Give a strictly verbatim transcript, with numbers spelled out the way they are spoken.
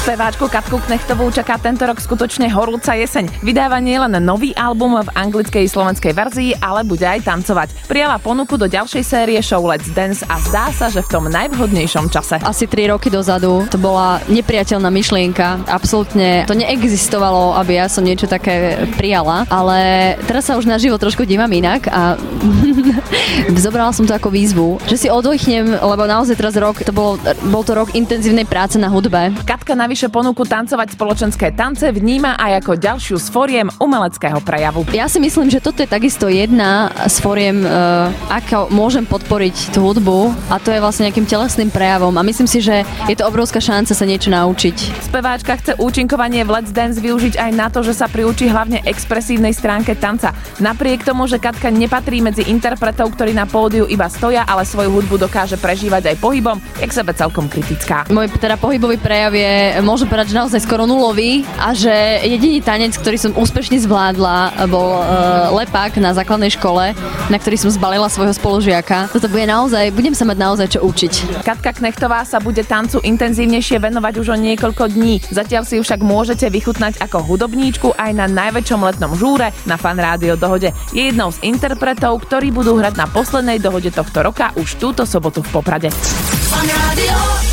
Speváčku Katku Knechtovú čaká tento rok skutočne horúca jeseň. Vydáva nielen nový album v anglickej slovenskej verzii, ale bude aj tancovať. Prijala ponuku do ďalšej série show Let's Dance a zdá sa, že v tom najvhodnejšom čase. Asi tri roky dozadu to bola nepriateľná myšlienka. Absolútne to neexistovalo, aby ja som niečo také prijala, ale teraz sa už na život trošku dívam inak a zobrala som to ako výzvu, že si oddychnem, lebo naozaj teraz rok, to bol, bol to rok intenzívnej práce na hudbe. Katka navyše ponuku tancovať spoločenské tance vníma aj ako ďalšiu z foriem umeleckého prejavu. Ja si myslím, že toto je takisto jedna z foriem, uh, ako môžem podporiť tú hudbu, a to je vlastne nejakým telesným prejavom a myslím si, že je to obrovská šanca sa niečo naučiť. Speváčka chce účinkovanie v Let's Dance využiť aj na to, že sa priučí hlavne expresívnej stránke tanca. Napriek tomu, že Katka nepatrí medzi interpretov, ktorí na pódiu iba stoja, ale svoju hudbu dokáže prežívať aj pohybom, je k sebe celkom kritická. Môj teda pohybový prejav je, môžem povedať, že naozaj skoro nulový a že jediný tanec, ktorý som úspešne zvládla, bol uh, lepák na základnej škole, na ktorý som zbalila svojho spolužiaka. Toto bude naozaj, budem sa mať naozaj čo učiť. Katka Knechtová sa bude tancu intenzívnejšie venovať už o niekoľko dní. Zatiaľ si ju však môžete vychutnať ako hudobníčku aj na najväčšom letnom žúre na Fan Rádio Dohode. Je jednou z interpretov, ktorí budú hrať na poslednej dohode tohto roka už túto sobotu v Poprade. Fan Rádio.